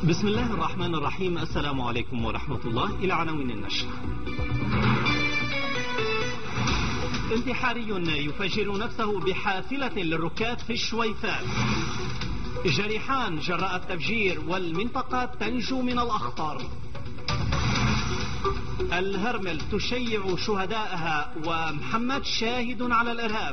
بسم الله الرحمن الرحيم. السلام عليكم ورحمة الله. إلى عناوين النشر. انتحاري يفجر نفسه بحافلة للركاب في الشويفات. جريحان جراء التفجير والمنطقة تنجو من الأخطار. الهرمل تشيع شهدائها ومحمد شاهد على الإرهاب.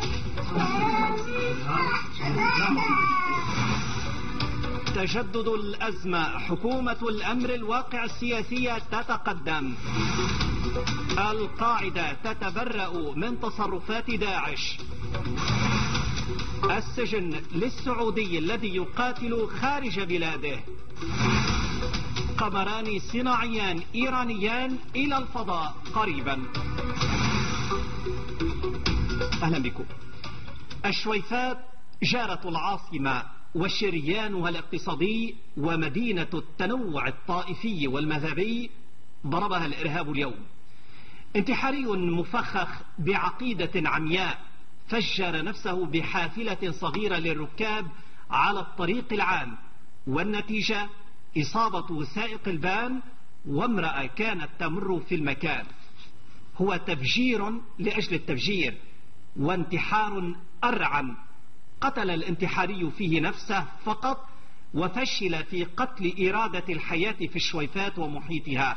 تجدد الأزمة، حكومة الأمر الواقع السياسية تتقدم. القاعدة تتبرأ من تصرفات داعش. السجن للسعودي الذي يقاتل خارج بلاده. قمران صناعيان إيرانيان إلى الفضاء قريبا. أهلا بكم. الشويفات جارة العاصمة وشريانها الاقتصادي ومدينة التنوع الطائفي والمذهبي ضربها الإرهاب اليوم. انتحاري مفخخ بعقيدة عمياء فجر نفسه بحافلة صغيرة للركاب على الطريق العام، والنتيجة إصابة سائق الفان وامرأة كانت تمر في المكان. هو تفجير لأجل التفجير وانتحار أرعن. قتل الانتحاري فيه نفسه فقط وفشل في قتل إرادة الحياة في الشويفات ومحيطها.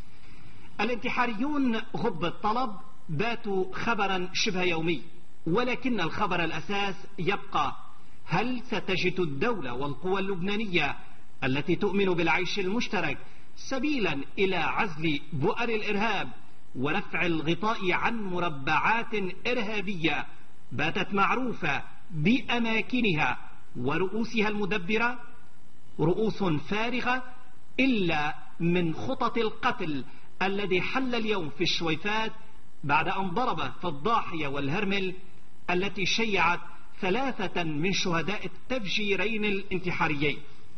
الانتحاريون غب الطلب باتوا خبرا شبه يومي، ولكن الخبر الأساس يبقى: هل ستجد الدولة والقوى اللبنانية التي تؤمن بالعيش المشترك سبيلا إلى عزل بؤر الإرهاب ورفع الغطاء عن مربعات إرهابية باتت معروفة بأماكنها ورؤوسها المدبرة؟ رؤوس فارغة إلا من خطط القتل الذي حل اليوم في الشويفات بعد أن ضرب في الضاحية والهرمل التي شيعت 3 من شهداء التفجيرين الانتحاريين.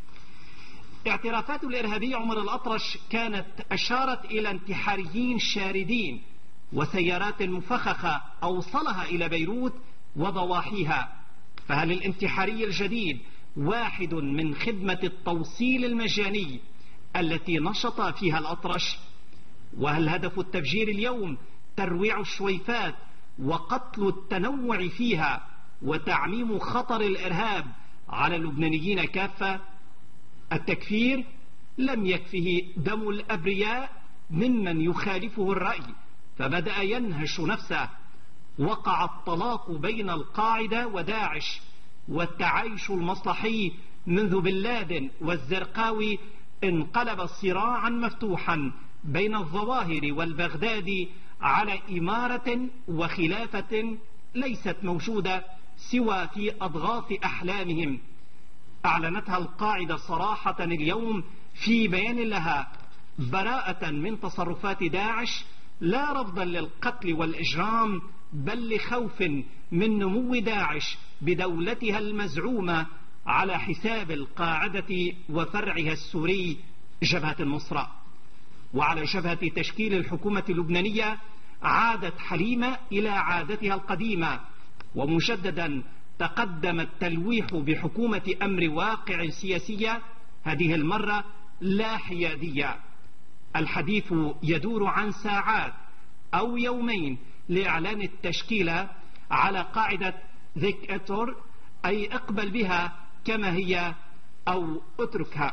اعترافات الإرهابي عمر الأطرش كانت أشارت إلى انتحاريين شاردين وسيارات مفخخة أوصلها إلى بيروت وضواحيها. فهل الانتحاري الجديد واحد من خدمة التوصيل المجاني التي نشط فيها الأطرش؟ وهل هدف التفجير اليوم ترويع الشويفات وقتل التنوع فيها وتعميم خطر الإرهاب على اللبنانيين كافة؟ التكفير لم يكفه دم الأبرياء ممن يخالفه الرأي فبدأ ينهش نفسه. وقع الطلاق بين القاعدة وداعش، والتعايش المصلحي منذ بن لادن والزرقاوي انقلب صراعا مفتوحا بين الظواهر والبغدادي على إمارة وخلافة ليست موجودة سوى في أضغاث أحلامهم. أعلنتها القاعدة صراحة اليوم في بيان لها براءة من تصرفات داعش، لا رفضا للقتل والإجرام، بل لخوف من نمو داعش بدولتها المزعومة على حساب القاعدة وفرعها السوري جبهة النصرة. وعلى جبهة تشكيل الحكومة اللبنانية عادت حليمة إلى عادتها القديمة، ومجددا تقدم التلويح بحكومة أمر واقع سياسية، هذه المرة لا حيادية. الحديث يدور عن ساعات أو يومين لإعلان التشكيلة على قاعدة ذيك أتور، أي اقبل بها كما هي أو اتركها.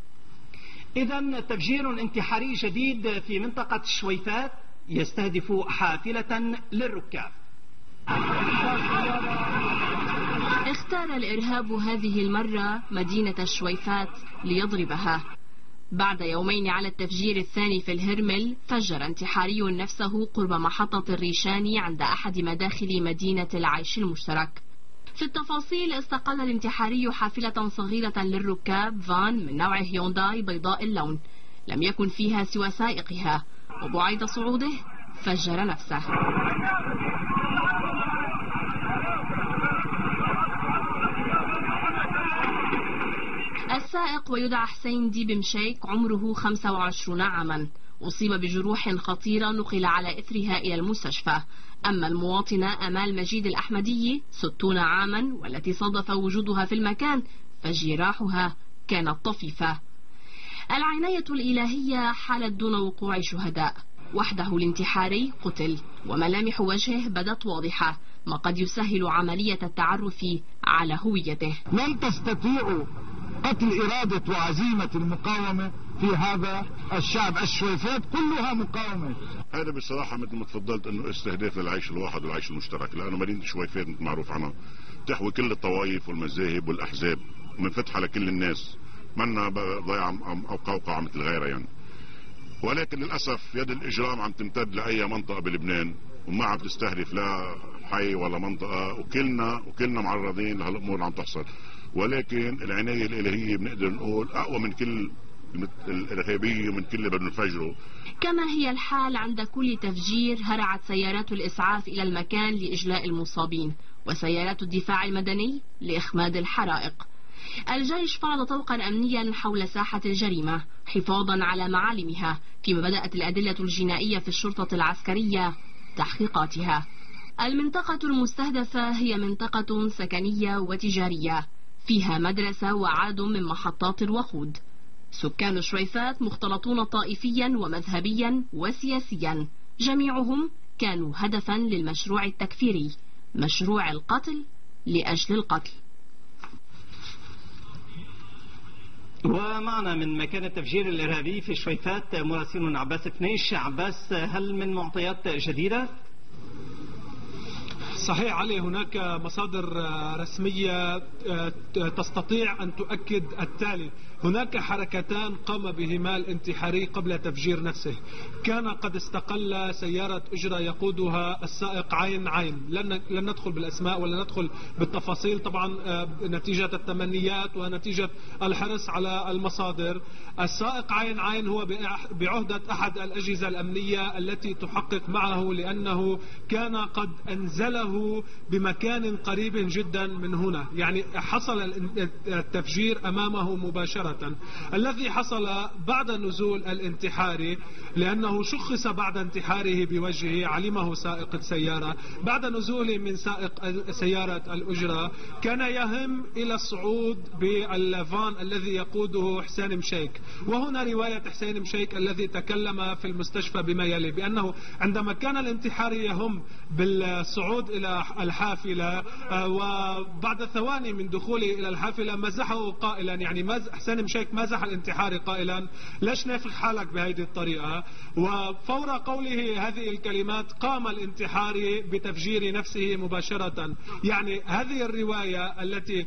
إذن تفجير انتحاري جديد في منطقة الشويفات يستهدف حافلة للركاب. اختار الإرهاب هذه المرة مدينة الشويفات ليضربها. بعد يومين على التفجير الثاني في الهرمل، فجر انتحاري نفسه قرب محطة الريشاني عند أحد مداخل مدينة العيش المشترك. في التفاصيل، استقل الانتحاري حافلة صغيرة للركاب فان من نوع هيونداي بيضاء اللون، لم يكن فيها سوى سائقها، وبعيد صعوده فجر نفسه. السائق ويدعى حسين ديب مشيك عمره 25 عاما، أصيب بجروح خطيرة نقل على إثرها إلى المستشفى. أما المواطنة أمال مجيد الأحمدي 60 عاما والتي صادف وجودها في المكان فجراحها كانت طفيفة. العناية الإلهية حالت دون وقوع شهداء. وحده الانتحاري قتل وملامح وجهه بدت واضحة، ما قد يسهل عملية التعرف على هويته. لن تستطيعوا قتل إرادة وعزيمة المقاومة في هذا الشعب. الشويفات كلها مقاومة. هذا بصراحة مثل ما تفضلت انه استهداف للعيش الواحد والعيش المشترك، لانه مدينة الشويفات معروف عنها تحوي كل الطوائف والمذاهب والاحزاب، منفتحة لكل الناس، منا ضيعة او قوقعة مثل غيرها يعني. ولكن للأسف يد الإجرام عم تمتد لأي منطقة بلبنان، وما عم تستهدف لا حي ولا منطقة، وكلنا معرضين لهالأمور اللي عم تحصل. ولكن العناية الإلهية بنقدر نقول أقوى من كل الإرهابية ومن كل اللي بدنا نفجره. كما هي الحال عند كل تفجير هرعت سيارات الإسعاف إلى المكان لإجلاء المصابين، وسيارات الدفاع المدني لإخماد الحرائق. الجيش فرض طوقا أمنيا حول ساحة الجريمة حفاظا على معالمها، فيما بدأت الأدلة الجنائية في الشرطة العسكرية تحقيقاتها. المنطقة المستهدفة هي منطقة سكنية وتجارية، فيها مدرسة وعدد من محطات الوقود. سكان شويفات مختلطون طائفيا ومذهبيا وسياسيا، جميعهم كانوا هدفا للمشروع التكفيري، مشروع القتل لأجل القتل. ومعنا من مكان التفجير الإرهابي في شويفات مراسلنا عباس فنيش. عباس، هل من معطيات جديدة؟ صحيح علي، هناك مصادر رسمية تستطيع أن تؤكد التالي: هناك حركتان قام بهما الانتحاري قبل تفجير نفسه. كان قد استقل سيارة أجرة يقودها السائق عين. لن ندخل بالأسماء ولا ندخل بالتفاصيل طبعا نتيجة التمنيات ونتيجة الحرص على المصادر. السائق عين هو بعهدة أحد الأجهزة الأمنية التي تحقق معه، لأنه كان قد أنزله بمكان قريب جدا من هنا، يعني حصل التفجير أمامه مباشرة. الذي حصل بعد نزول الانتحاري، لأنه شخص بعد انتحاره بوجهه، علمه سائق السيارة، بعد نزوله من سائق سيارة الأجرة كان يهم إلى الصعود بالفان الذي يقوده حسين مشيك. وهنا رواية حسين مشيك الذي تكلم في المستشفى بما يلي، بأنه عندما كان الانتحاري يهم بالصعود إلى الحافلة وبعد ثواني من دخوله إلى الحافلة مزحه قائلا، يعني حسين مشيك مزح الانتحاري قائلا: ليش نافخ حالك بهذه الطريقة؟ وفور قوله هذه الكلمات قام الانتحاري بتفجير نفسه مباشرة. يعني هذه الرواية التي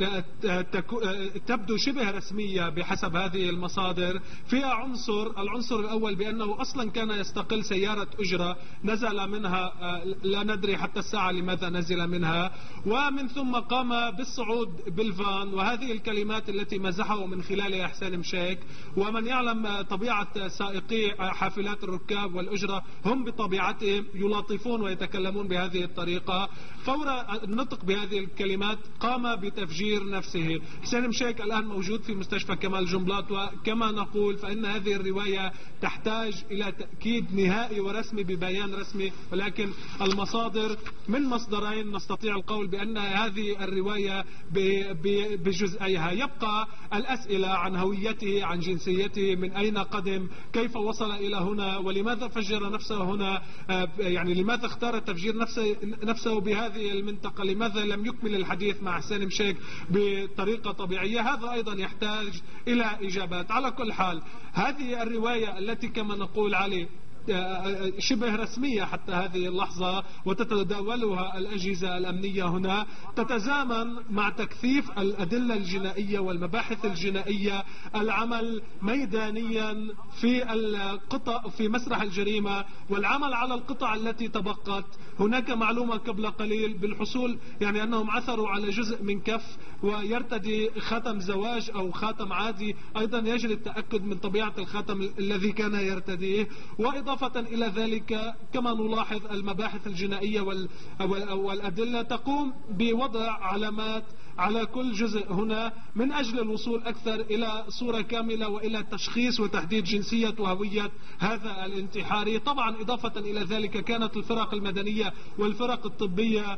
تبدو شبه رسمية بحسب هذه المصادر فيها العنصر الأول بأنه أصلا كان يستقل سيارة أجرة نزل منها، لا ندري حتى الساعة لماذا نزل منها، ومن ثم قام بالصعود بالفان. وهذه الكلمات التي مزحه من خلالها حسين مشيك، ومن يعلم طبيعة سائقي حافلات الركاب والأجرة هم بطبيعتهم يلاطفون ويتكلمون بهذه الطريقة. فور النطق بهذه الكلمات قام بتفجير نفسه. حسين مشيك الآن موجود في مستشفى كمال جنبلاط، وكما نقول فإن هذه الرواية تحتاج إلى تأكيد نهائي ورسمي ببيان رسمي، ولكن المصادر من مصدرين نستطيع القول بأن هذه الرواية بجزئيها. يبقى الأسئلة عن هويته، عن جنسيته، من أين قدم، كيف وصل إلى هنا، ولماذا فجر نفسه هنا، يعني لماذا اختار تفجير نفسه بهذه المنطقة، لماذا لم يكمل الحديث مع حسين مشيك بطريقة طبيعية. هذا أيضا يحتاج إلى إجابات. على كل حال هذه الرواية التي كما نقول عليه شبه رسمية حتى هذه اللحظة وتتداولها الأجهزة الأمنية هنا، تتزامن مع تكثيف الأدلة الجنائية والمباحث الجنائية، العمل ميدانيا في القطع في مسرح الجريمة والعمل على القطع التي تبقت. هناك معلومة قبل قليل بالحصول، يعني أنهم عثروا على جزء من كف ويرتدي خاتم زواج أو خاتم عادي، أيضا يجري التأكد من طبيعة الخاتم الذي كان يرتديه. وإضافة إلى ذلك كما نلاحظ المباحث الجنائية والأدلة تقوم بوضع علامات على كل جزء هنا من أجل الوصول أكثر إلى صورة كاملة وإلى تشخيص وتحديد جنسية وهوية هذا الانتحاري. طبعا إضافة إلى ذلك كانت الفرق المدنية والفرق الطبية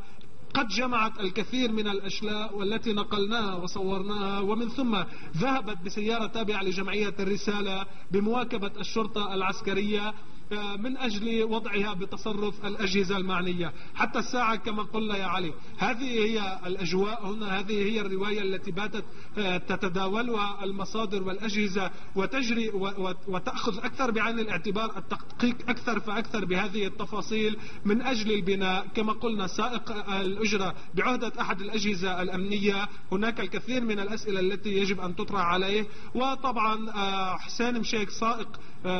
قد جمعت الكثير من الأشلاء والتي نقلناها وصورناها، ومن ثم ذهبت بسيارة تابعة لجمعية الرسالة بمواكبة الشرطة العسكرية من أجل وضعها بتصرف الأجهزة المعنية. حتى الساعة كما قلنا يا علي، هذه هي الأجواء هنا، هذه هي الرواية التي باتت تتداولها المصادر والأجهزة وتجري وتأخذ أكثر بعين الاعتبار التدقيق أكثر فأكثر بهذه التفاصيل من أجل البناء. كما قلنا سائق الأجرة بعهدة أحد الأجهزة الأمنية، هناك الكثير من الأسئلة التي يجب أن تطرح عليه. وطبعا حسين مشيك سائق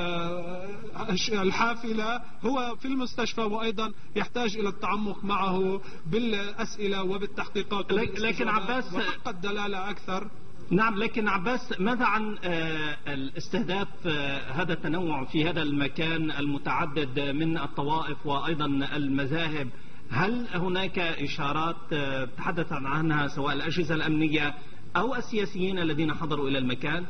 الحافلة هو في المستشفى وأيضا يحتاج إلى التعمق معه بالأسئلة وبالتحقيقات، لكن عباس وحق الدلالة أكثر. نعم، لكن عباس ماذا عن الاستهداف هذا التنوع في هذا المكان المتعدد من الطوائف وأيضا المذاهب؟ هل هناك إشارات تحدث عنها سواء الأجهزة الأمنية أو السياسيين الذين حضروا إلى المكان؟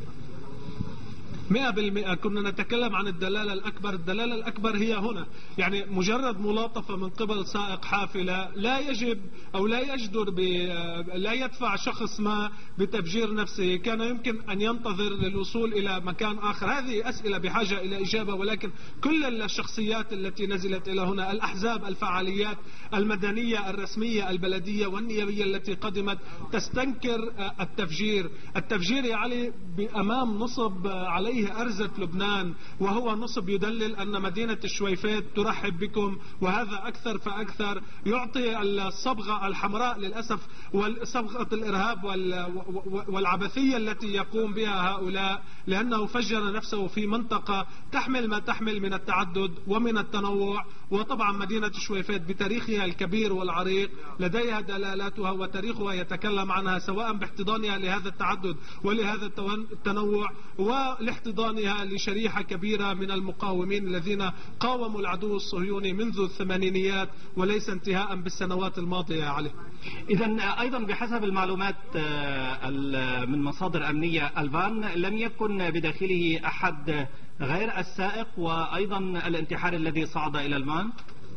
100% كنا نتكلم عن الدلالة الأكبر. الدلالة الأكبر هي هنا، يعني مجرد ملاطفة من قبل سائق حافلة لا يجب أو لا يجدر لا يدفع شخص ما بتفجير نفسه. كان يمكن أن ينتظر للوصول إلى مكان آخر. هذه أسئلة بحاجة إلى إجابة، ولكن كل الشخصيات التي نزلت إلى هنا، الأحزاب، الفعاليات المدنية الرسمية البلدية والنيابية التي قدمت تستنكر التفجير. التفجير يا علي بأمام نصب عليه أرزة لبنان، وهو نصب يدلل أن مدينة الشويفات ترحب بكم، وهذا أكثر فأكثر يعطي الصبغة الحمراء للأسف وصبغة الإرهاب والعبثية التي يقوم بها هؤلاء، لأنه فجر نفسه في منطقة تحمل ما تحمل من التعدد ومن التنوع. وطبعا مدينة الشويفات بتاريخها الكبير والعريق لديها دلالاتها وتاريخها يتكلم عنها، سواء باحتضانها لهذا التعدد ولهذا التنوع ولاحتضانها لشريحة كبيرة من المقاومين الذين قاوموا العدو الصهيوني منذ الثمانينيات وليس انتهاء بالسنوات الماضية يا علي. إذا أيضا بحسب المعلومات من مصادر أمنية، الفان لم يكن بداخله أحد غير السائق وأيضا الانتحار الذي صعد إلى الفان.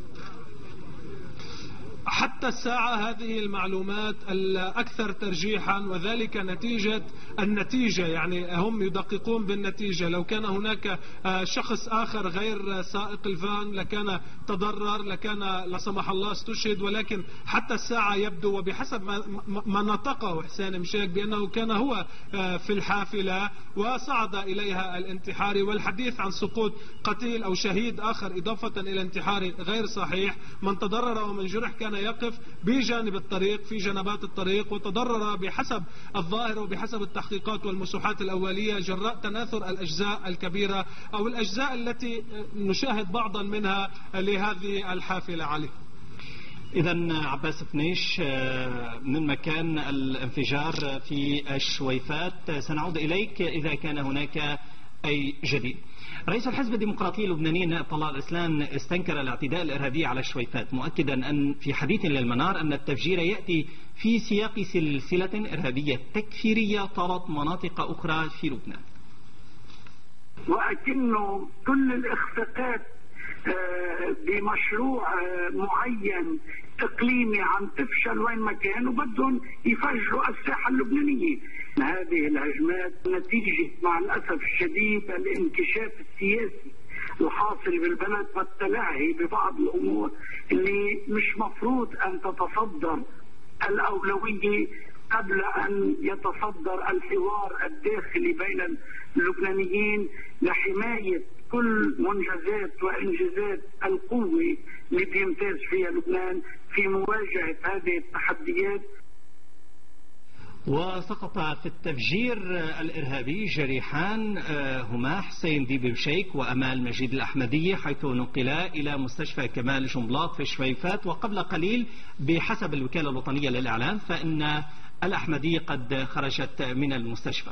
حتى الساعة هذه المعلومات الأكثر ترجيحا، وذلك نتيجة النتيجة، يعني هم يدققون بالنتيجة. لو كان هناك شخص آخر غير سائق الفان لكان تضرر، لكان لا سمح الله استشهد، ولكن حتى الساعة يبدو وبحسب ما نطقه حسين مشيك بأنه كان هو في الحافلة وصعد إليها الانتحاري. والحديث عن سقوط قتيل أو شهيد آخر إضافة إلى انتحاري غير صحيح. من تضرر ومن جرح كان يقف بجانب الطريق في جنبات الطريق، وتضرر بحسب الظاهر وبحسب التحقيقات والمسوحات الأولية جراء تناثر الأجزاء الكبيرة أو الأجزاء التي نشاهد بعضا منها لهذه الحافلة عليه. إذا عباس فنيش من مكان الانفجار في الشويفات، سنعود إليك إذا كان هناك أي جديد. رئيس الحزب الديمقراطي اللبناني نائب طلال الإسلام استنكر الاعتداء الإرهابي على الشويفات، مؤكدا أن في حديث للمنار أن التفجير يأتي في سياق سلسلة إرهابية تكفيرية طالت مناطق أخرى في لبنان. وأكنه كل الإخفاقات بمشروع معين إقليمي عم تفشل وين ما كان، وبدهم يفجروا الساحة اللبنانية. هذه الهجمات نتيجة مع الأسف الشديد الانكشاف السياسي الحاصل بالبلد والتلاهي ببعض الأمور اللي مش مفروض أن تتصدر الأولوية قبل أن يتصدر الحوار الداخلي بين اللبنانيين لحماية كل منجزات وإنجازات القوة اللي بيمتاز فيها لبنان في مواجهة هذه التحديات. وسقط في التفجير الإرهابي جريحان هما حسين ديب مشيك وأمال مجيد الأحمدية، حيث نقلا إلى مستشفى كمال جنبلاط في الشويفات. وقبل قليل بحسب الوكالة الوطنية للإعلام فإن الأحمدية قد خرجت من المستشفى.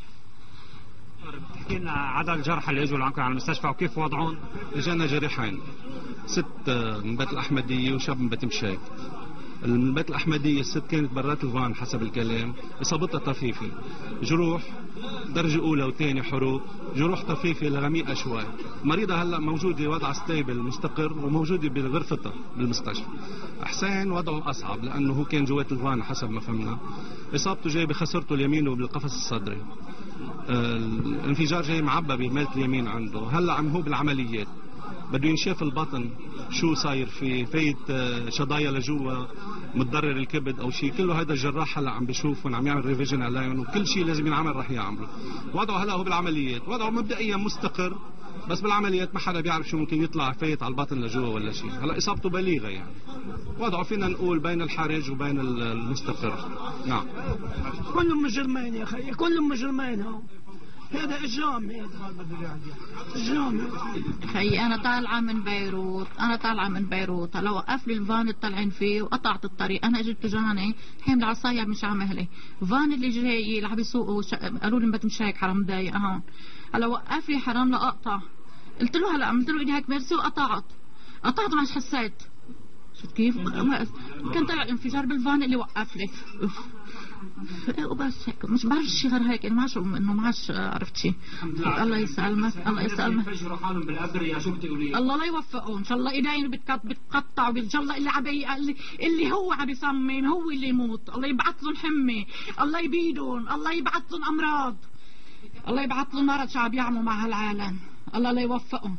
تحكي لنا عدد الجرحى اللي اجوا لعندكم على المستشفى وكيف وضعهم؟ اجانا جريحين، 6 من بيت الأحمدية وشاب من بيت مشيك. البيت الأحمدية الست كانت برات الفان حسب الكلام، إصابتها طفيفة، جروح درجة أولى وثانية حروق، جروح طفيفة لغميقة شوي. المريضة هلأ موجودة وضع ستيبل مستقر وموجودة بغرفتها بالمستشفى. حسين وضعه أصعب لأنه هو كان جوات الفان حسب ما فهمنا، إصابته جاي بخسرته اليمين وبالقفص الصدري، الانفجار جاي معبى بميلة اليمين عنده. هلأ هو بالعمليات بده ينشاف البطن شو صاير فيه، فايت شظايا لجوا، متضرر الكبد او شيء، كله هذا الجراح هلا عم بيشوف وعم يعمل ريفيجن عليهم، وكل شيء لازم ينعمل رح يعمله. وضعه هلا هو بالعمليات، وضعه مبدئيا مستقر، بس بالعمليات ما حدا بيعرف شو ممكن يطلع فايت على البطن لجوا ولا شيء. هلا اصابته بليغه يعني، وضعه فينا نقول بين الحرج وبين المستقر. نعم كلهم مجرمين يا اخي، كلهم مجرمين. هذا اجرام، اجرام. خي انا طالعه من بيروت، لو وقف لي الفان اللي طالعين فيه وقطعت الطريق. انا اجيت جاني حامل عصايه مش عامله فان اللي جاي اللي عم يسوقوا، قالوا لي ما تمشي هيك حرام ضايق هون. هلا وقف لي حرام لاقطع، قلت له هلا عملت له ايدي هيك ميرسي وقطعت مش حسيت. شفت كيف؟ كان طلع انفجار بالفان اللي وقف لي وبس هيك، مش بعرف شيء غير هيك. انه معاش عرفت شيء. الله يسلمك، الله يسلمك. بفجروا حالهم بالابرياء، شو بتقولي؟ الله لا يوفقهم ان شاء الله، ايدين بتقطع ان شاء الله. اللي هو عم يصمم هو اللي يموت، الله يبعث لهم حمى، الله يبيدهم، الله يبعث لهم امراض، الله يبعث لهم مرض شو عم يعملوا مع هالعالم، الله لا يوفقهم.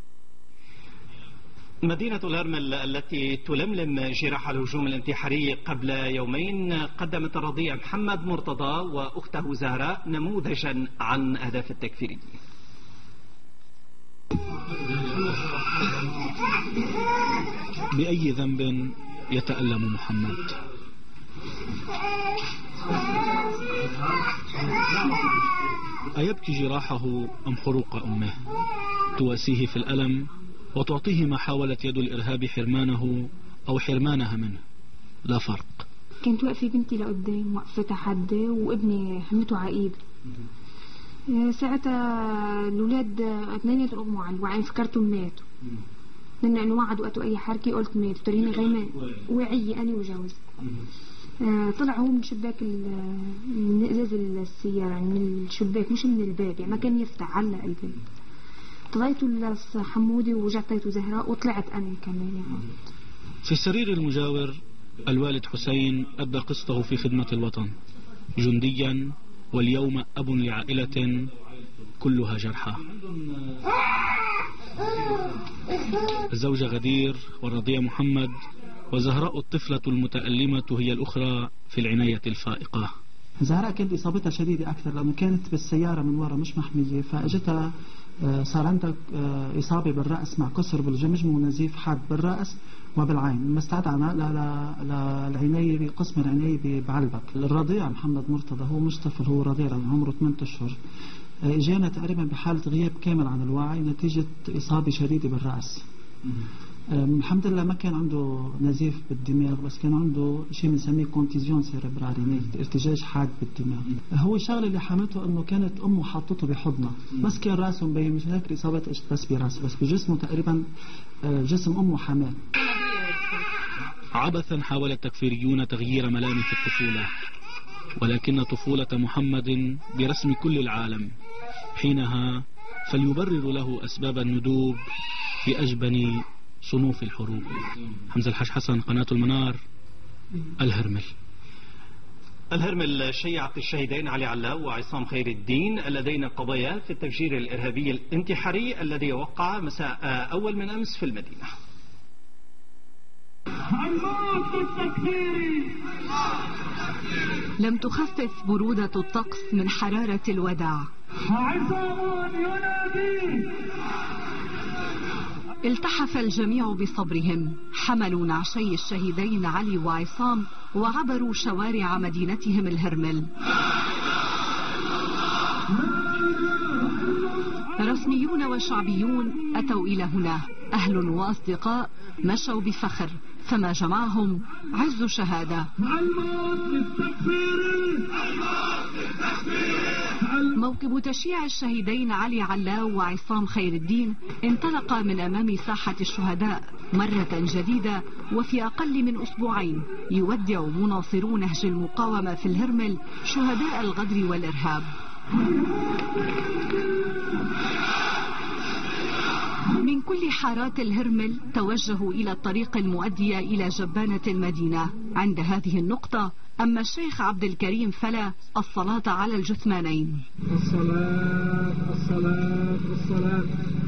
مدينة الهرمل التي تلملم جراح الهجوم الانتحاري قبل يومين قدمت الرضيع محمد مرتضى وأخته زهراء نموذجا عن أهداف التكفير. بأي ذنب يتألم محمد؟ أيبكي جراحه أم حروق أمه؟ تواسيه في الألم وتعطيه ما حاولت يد الإرهاب حرمانه أو حرمانها منه، لا فرق. كنت واقفة بنتي لقدام وقفتها حدة وابني حملته عقيد. ساعتها الأولاد اثنين أغموا على الوعي، فكرتهم ماتوا لأنه ما عاد وقتوا أي حركة، قلت ماتوا. تريني غيمة واعية أنا وجوزي. طلع هو من شباك من إزاز السيارة، يعني من الشباك مش من الباب، يعني ما كان يفتح، علق الباب. طلعت حمودي ورجعت زهراء وطلعت أنا كمان. في السرير المجاور الوالد حسين أدى قسطه في خدمة الوطن جنديا، واليوم أب لعائلة كلها جرحى. الزوجة غدير والرضيع محمد، وزهراء الطفلة المتألمة هي الأخرى في العناية الفائقة. زهراء كانت إصابتها شديدة أكثر لأنه كانت بالسيارة من وراء مش محمية، فأجتها صار عندها إصابة بالرأس مع كسر بالجمجم ونزيف حاد بالرأس وبالعين. لما استدعنا للعناية بقسم العناية بعلبك. الرضيع محمد مرتضى هو مش طفل، هو رضيع عمره 8 أشهر. اجانا تقريبا بحالة غياب كامل عن الوعي نتيجة إصابة شديدة بالرأس. الحمد لله ما كان عنده نزيف بالدماغ، بس كان عنده شيء بنسميه كونتيزيون سيريبرالي، ارتجاج حاد بالدماغ. هو الشغله اللي حامته انه كانت امه حاطته بحضنها، بس كان راسه مبين، مش هيك الاصابات اجت بس براسه، بس بجسمه تقريبا جسم امه حماه. عبثا حاول التكفيريون تغيير ملامح الطفولة، ولكن طفولة محمد برسم كل العالم. حينها فليبرر له أسباب الندوب في أجبن صنوف الحروب. حمزة الحاج حسن، قناة المنار، الهرمل. الهرمل شيعت الشهيدين علي علاو وعصام خير الدين اللذين قضيا في التفجير الإرهابي الانتحاري الذي وقع مساء أول من أمس في المدينة. لم تخفف برودة الطقس من حرارة الوداع. التحف الجميع بصبرهم، حملوا نعشي الشهيدين علي وعصام وعبروا شوارع مدينتهم الهرمل. رسميون وشعبيون أتوا إلى هنا، أهل وأصدقاء مشوا بفخر، فما جمعهم عز شهادة. موكب تشييع الشهيدين علي علاو وعصام خير الدين انطلق من أمام ساحة الشهداء مرة جديدة، وفي أقل من أسبوعين يودع مناصرو نهج المقاومة في الهرمل شهداء الغدر والإرهاب. من كل حارات الهرمل توجهوا إلى الطريق المؤدية إلى جبانة المدينة. عند هذه النقطة أما الشيخ عبد الكريم فلا الصلاة على الجثمانين. الصلاة الصلاة الصلاة.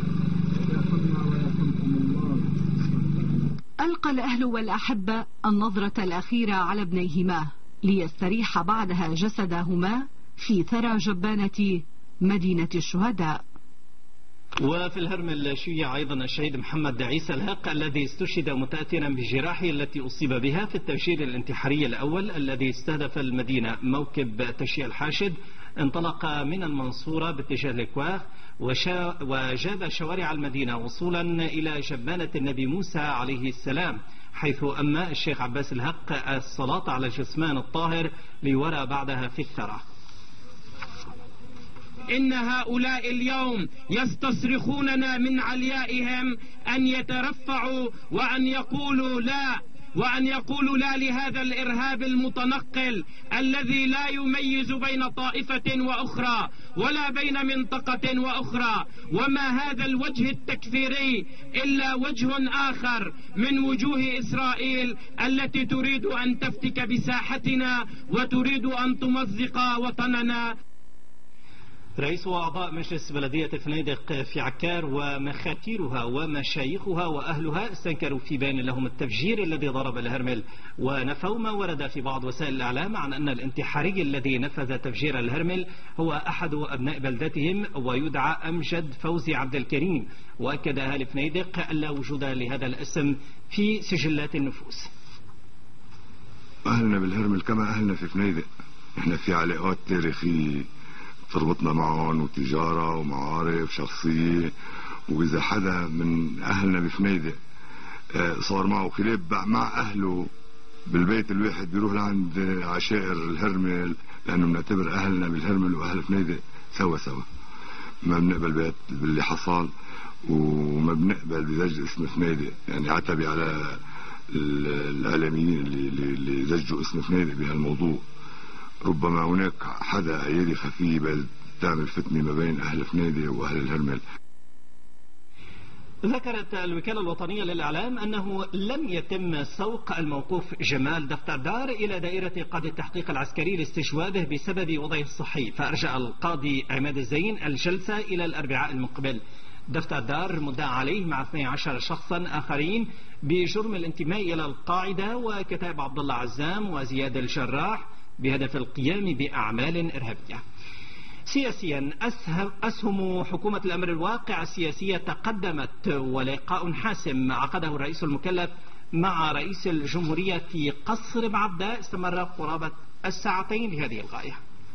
ألقى الأهل والأحبة النظرة الأخيرة على ابنيهما ليستريح بعدها جسدهما في ثرى جبانة مدينة الشهداء. وفي الهرمل شيع أيضا الشهيد محمد عيسى الهق الذي استشهد متأثرا بجراحه التي أصيب بها في التفجير الانتحاري الأول الذي استهدف المدينة. موكب تشييع الحاشد انطلق من المنصورة باتجاه الكواخ وجاب شوارع المدينة وصولا إلى جبانة النبي موسى عليه السلام، حيث أما الشيخ عباس الهق الصلاة على الجثمان الطاهر ليورى بعدها في الثرى. إن هؤلاء اليوم يستصرخوننا من عليائهم أن يترفعوا وأن يقولوا لا لهذا الإرهاب المتنقل الذي لا يميز بين طائفة وأخرى ولا بين منطقة وأخرى، وما هذا الوجه التكفيري إلا وجه آخر من وجوه إسرائيل التي تريد أن تفتك بساحتنا وتريد أن تمزق وطننا. رئيس وأعضاء مجلس بلدية فنيدق في عكار ومخاتيرها ومشايخها وأهلها استنكروا في بيان لهم التفجير الذي ضرب الهرمل، ونفوا ما ورد في بعض وسائل الإعلام عن أن الانتحاري الذي نفذ تفجير الهرمل هو أحد أبناء بلدتهم ويدعى أمجد فوزي عبد الكريم. وأكد أهل فنيدق أن لا وجود لهذا الاسم في سجلات النفوس. أهلنا بالهرمل كما أهلنا في فنيدق، احنا في علاقات تاريخية تربطنا معهم وتجارة ومعارف شخصية، وإذا حدا من أهلنا بفنيدق صار معه خلاف مع أهله بالبيت الواحد بيروح لعند عشائر الهرمل، لأنه بنعتبر أهلنا بالهرمل وأهل فنيدق سوا ما بنقبل باللي حصل وما بنقبل بزج اسم فنيدق. يعني عتبي على الإعلاميين اللي زجوا اسم فنيدق بهالموضوع. ربما هناك حدا أيدي خفية تعمل فتنة ما بين أهل فنيدق وأهل الهرمل. ذكرت الوكالة الوطنية للإعلام أنه لم يتم سوق الموقوف جمال دفتر دار إلى دائرة قاضي التحقيق العسكري لاستجوابه بسبب وضعه الصحي، فأرجع القاضي عماد الزين الجلسة إلى الأربعاء المقبل. دفتر دار مدعى عليه مع 12 شخصا آخرين بجرم الانتماء إلى القاعدة وكتاب عبد الله عزام وزياد الجراح بهدف القيام بأعمال إرهابية. سياسيا أسهم حكومة الأمر الواقع السياسية تقدمت، ولقاء حاسم عقده الرئيس المكلف مع رئيس الجمهورية في قصر بعبدة استمر قرابة الساعتين لهذه الغاية.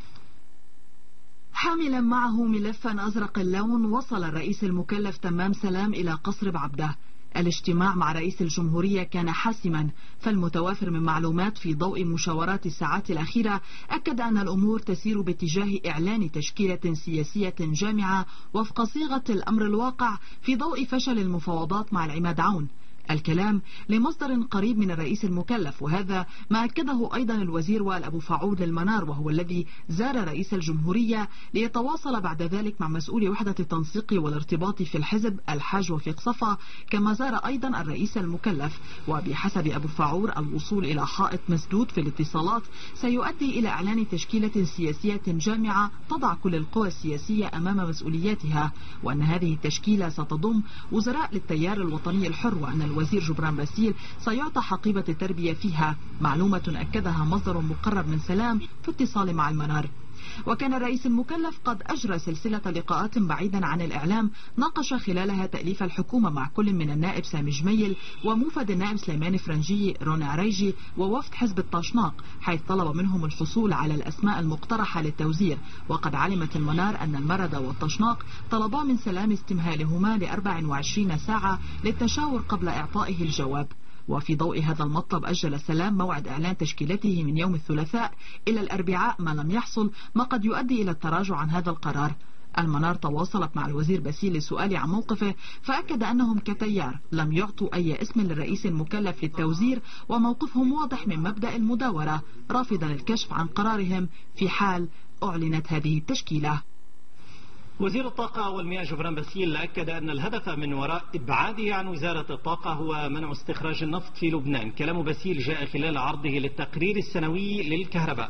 حاملا معه ملفا أزرق اللون وصل الرئيس المكلف تمام سلام إلى قصر بعبدة. الاجتماع مع رئيس الجمهورية كان حاسما، فالمتوافر من معلومات في ضوء مشاورات الساعات الأخيرة أكد أن الأمور تسير باتجاه إعلان تشكيلة سياسية جامعة وفق صيغة الأمر الواقع في ضوء فشل المفاوضات مع العماد عون. الكلام لمصدر قريب من الرئيس المكلف، وهذا ما أكده أيضا الوزير وائل أبو فاعود للمنار، وهو الذي زار رئيس الجمهورية ليتواصل بعد ذلك مع مسؤول وحدة التنسيق والارتباط في الحزب الحاج وفيق صفا، كما زار أيضا الرئيس المكلف. وبحسب أبو فاعور الوصول إلى حائط مسدود في الاتصالات سيؤدي إلى إعلان تشكيلة سياسية جامعة تضع كل القوى السياسية أمام مسؤولياتها، وأن هذه التشكيلة ستضم وزراء للتيار الوطني الحر، وأن الوزير جبران باسيل سيعطى حقيبة التربية فيها، معلومة أكدها مصدر مقرب من سلام في اتصال مع المنار. وكان الرئيس المكلف قد أجرى سلسلة لقاءات بعيدا عن الإعلام ناقش خلالها تأليف الحكومة مع كل من النائب سامي جميل وموفد النائب سليمان فرنجي روني عريجي ووفد حزب الطاشناق، حيث طلب منهم الحصول على الأسماء المقترحة للتوزيع. وقد علمت المنار أن المرد والطاشناق طلبا من سلام استمهالهما ل24 ساعة للتشاور قبل إعطائه الجواب. وفي ضوء هذا المطلب أجل سلام موعد إعلان تشكيلته من يوم الثلاثاء إلى الأربعاء ما لم يحصل، ما قد يؤدي إلى التراجع عن هذا القرار. المنار تواصلت مع الوزير باسيل للسؤال عن موقفه، فأكد أنهم كتيار لم يعطوا أي اسم للرئيس المكلف للتوزير، وموقفهم واضح من مبدأ المداورة، رافضا الكشف عن قرارهم في حال أعلنت هذه التشكيلة. وزير الطاقة والمياه جبران باسيل أكد أن الهدف من وراء إبعاده عن وزارة الطاقة هو منع استخراج النفط في لبنان. كلام باسيل جاء خلال عرضه للتقرير السنوي للكهرباء.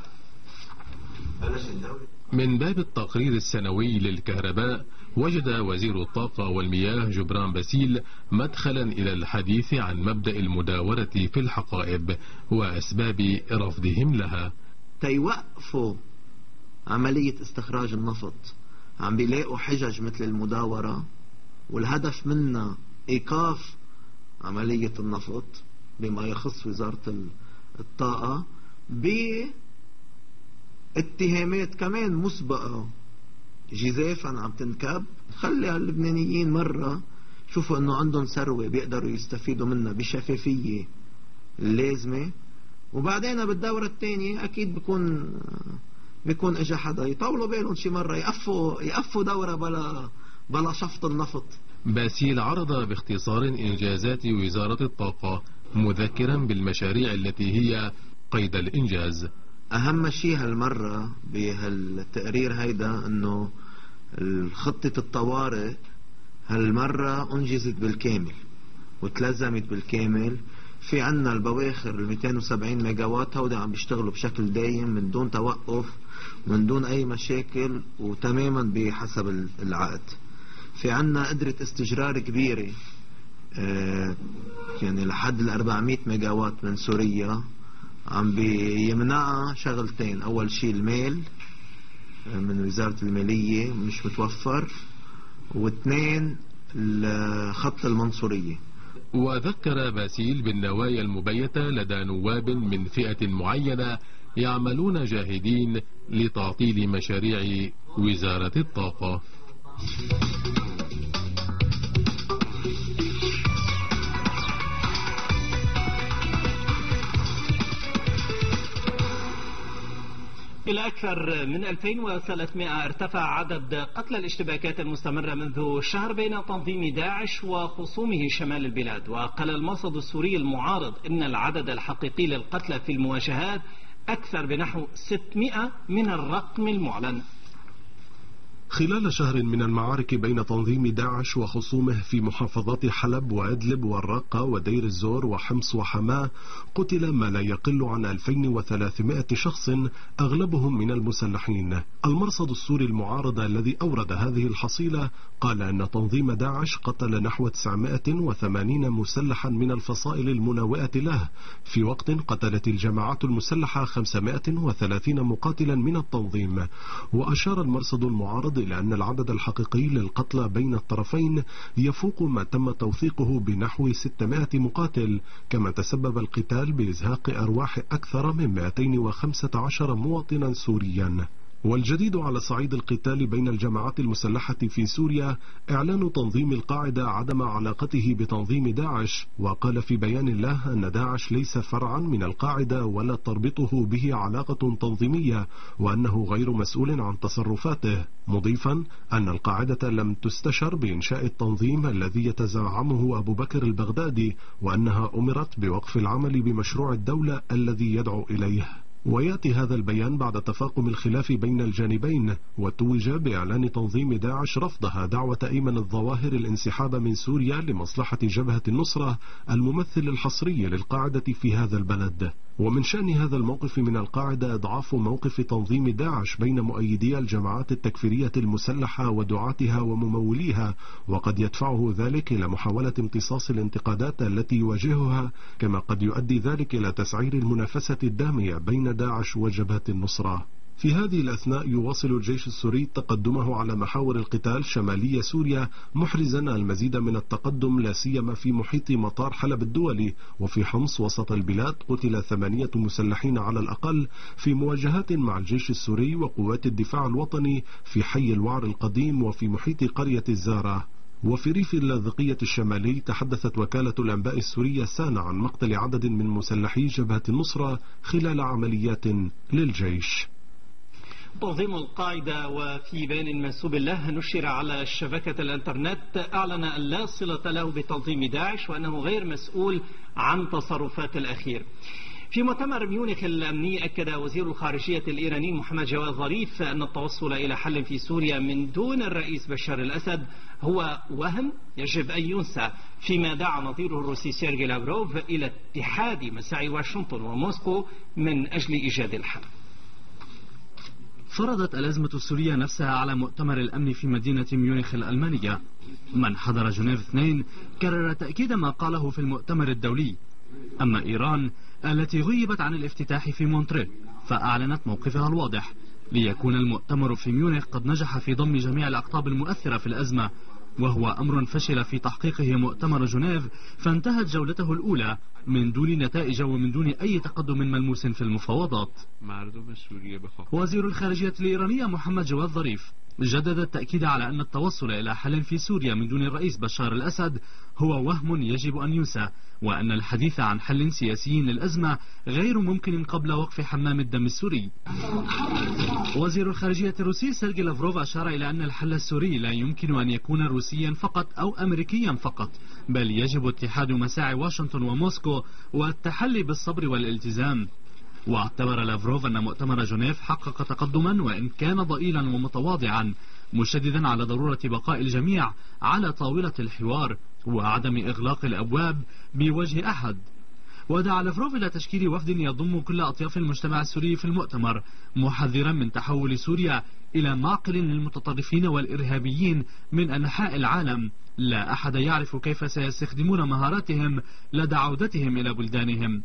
من باب التقرير السنوي للكهرباء، وجد وزير الطاقة والمياه جبران باسيل مدخلا إلى الحديث عن مبدأ المداورة في الحقائب وأسباب رفضهم لها. تيوقفوا عملية استخراج النفط عم بيلاقوا حجج مثل المداورة، والهدف منها إيقاف عملية النفط بما يخص وزارة الطاقة باتهامات كمان مسبقة جزافا عم تنكب. خلي اللبنانيين مرة شوفوا انه عندهم ثروة بيقدروا يستفيدوا منها بشفافية اللازمة، وبعدين بالدورة الثانية اكيد بيكون اجا حدا يطولوا بالهم شي مرة يقفوا دورة بلا شفط النفط. باسيل عرض باختصار إنجازات وزارة الطاقة، مذكرا بالمشاريع التي هي قيد الإنجاز. أهم شيء هالمرة بهالتقرير هيدا أنه خطة الطوارئ هالمرة أنجزت بالكامل وتلزمت بالكامل. في عنا البواخر 270 ميجاوات هودا عم بيشتغلوا بشكل دايم من دون توقف من دون أي مشاكل وتماما بحسب العقد. في عنا قدرة استجرار كبيرة يعني لحد 400 ميجاوات من سوريا، عم بيمنعها شغلتين. أول شيء المال من وزارة المالية مش متوفر، واثنين خط المنصورية. وذكر باسيل بالنوايا المبيتة لدى نواب من فئة معينة يعملون جاهدين لتعطيل مشاريع وزارة الطاقة. إلى أكثر من 2300 ارتفع عدد قتلى الاشتباكات المستمرة منذ شهر بين تنظيم داعش وخصومه شمال البلاد. وقال المرصد السوري المعارض إن العدد الحقيقي للقتلى في المواجهات أكثر بنحو 600 من الرقم المعلن. خلال شهر من المعارك بين تنظيم داعش وخصومه في محافظات حلب وإدلب والرقة ودير الزور وحمص وحماة قتل ما لا يقل عن 2300 شخص أغلبهم من المسلحين. المرصد السوري المعارض الذي أورد هذه الحصيلة قال أن تنظيم داعش قتل نحو 980 مسلحا من الفصائل المناوئة له، في وقت قتلت الجماعات المسلحة 530 مقاتلا من التنظيم. وأشار المرصد المعارض إلى أن العدد الحقيقي للقتلى بين الطرفين يفوق ما تم توثيقه بنحو 600 مقاتل، كما تسبب القتال بإزهاق أرواح أكثر من 215 مواطنا سوريا. والجديد على صعيد القتال بين الجماعات المسلحة في سوريا إعلان تنظيم القاعدة عدم علاقته بتنظيم داعش، وقال في بيان له أن داعش ليس فرعا من القاعدة ولا تربطه به علاقة تنظيمية، وأنه غير مسؤول عن تصرفاته، مضيفا أن القاعدة لم تستشر بإنشاء التنظيم الذي يتزعمه أبو بكر البغدادي، وأنها أمرت بوقف العمل بمشروع الدولة الذي يدعو إليه. ويأتي هذا البيان بعد تفاقم الخلاف بين الجانبين، وتوج بإعلان تنظيم داعش رفضها دعوة أيمن الظواهر الانسحاب من سوريا لمصلحة جبهة النصرة الممثل الحصري للقاعدة في هذا البلد. ومن شأن هذا الموقف من القاعدة إضعاف موقف تنظيم داعش بين مؤيدي الجماعات التكفيرية المسلحة ودعاتها ومموليها، وقد يدفعه ذلك إلى محاولة امتصاص الانتقادات التي يواجهها، كما قد يؤدي ذلك إلى تسعير المنافسة الدامية بين داعش وجبهة النصرة. في هذه الأثناء يواصل الجيش السوري تقدمه على محاور القتال شمالي سوريا، محرزا المزيد من التقدم لا سيما في محيط مطار حلب الدولي. وفي حمص وسط البلاد قتل 8 مسلحين على الأقل في مواجهات مع الجيش السوري وقوات الدفاع الوطني في حي الوعر القديم وفي محيط قرية الزارة. وفي ريف اللاذقية الشمالي تحدثت وكالة الأنباء السورية سانا عن مقتل عدد من مسلحي جبهة النصرة خلال عمليات للجيش. تنظيم القاعدة وفي بيان منسوب له نشر على شبكة الانترنت أعلن أن لا صلة له بتنظيم داعش وأنه غير مسؤول عن تصرفات الأخير. في مؤتمر ميونخ الأمني أكد وزير الخارجية الإيراني محمد جواد ظريف أن التوصل إلى حل في سوريا من دون الرئيس بشار الأسد هو وهم يجب أن ينسى، فيما دعا نظيره الروسي سيرجي لافروف إلى اتحاد مساعي واشنطن وموسكو من أجل إيجاد الحل. فرضت الأزمة السورية نفسها على مؤتمر الأمن في مدينة ميونخ الألمانية. من حضر جنيف 2 كرر تأكيد ما قاله في المؤتمر الدولي. أما إيران التي غيبت عن الافتتاح في مونتريه فأعلنت موقفها الواضح، ليكون المؤتمر في ميونخ قد نجح في ضم جميع الأقطاب المؤثرة في الأزمة، وهو أمر فشل في تحقيقه مؤتمر جنيف فانتهت جولته الأولى من دون نتائج ومن دون أي تقدم ملموس في المفاوضات. وزير الخارجية الإيرانية محمد جواد ظريف جدد التأكيد على أن التوصل إلى حل في سوريا من دون الرئيس بشار الأسد هو وهم يجب أن ينسى، وأن الحديث عن حل سياسي للأزمة غير ممكن قبل وقف حمام الدم السوري. وزير الخارجية الروسي سيرجي لافروف أشار إلى أن الحل السوري لا يمكن أن يكون روسيا فقط أو أمريكيا فقط، بل يجب اتحاد مساعي واشنطن وموسكو والتحلي بالصبر والالتزام. واعتبر لافروف أن مؤتمر جنيف حقق تقدما وإن كان ضئيلا ومتواضعا، مشددا على ضرورة بقاء الجميع على طاولة الحوار وعدم إغلاق الأبواب بوجه أحد. ودعا لافروف إلى تشكيل وفد يضم كل أطياف المجتمع السوري في المؤتمر، محذرا من تحول سوريا إلى معقل للمتطرفين والإرهابيين من أنحاء العالم، لا أحد يعرف كيف سيستخدمون مهاراتهم لدى عودتهم إلى بلدانهم.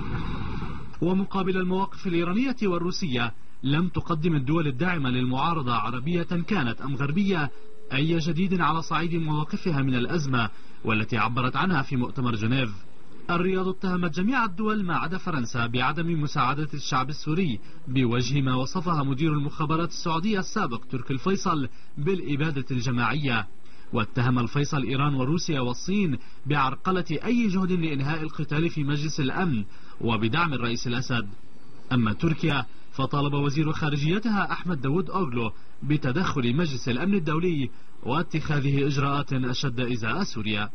ومقابل المواقف الإيرانية والروسية لم تقدم الدول الداعمة للمعارضة عربية كانت أم غربية أي جديد على صعيد مواقفها من الأزمة والتي عبرت عنها في مؤتمر جنيف. الرياض اتهمت جميع الدول ما عدا فرنسا بعدم مساعدة الشعب السوري بوجه ما وصفها مدير المخابرات السعودية السابق تركي الفيصل بالإبادة الجماعية، واتهم الفيصل إيران وروسيا والصين بعرقلة أي جهد لإنهاء القتال في مجلس الأمن وبدعم الرئيس الأسد. أما تركيا فطالب وزير خارجيتها أحمد داود أوغلو بتدخل مجلس الأمن الدولي واتخاذه إجراءات أشد إزاء سوريا.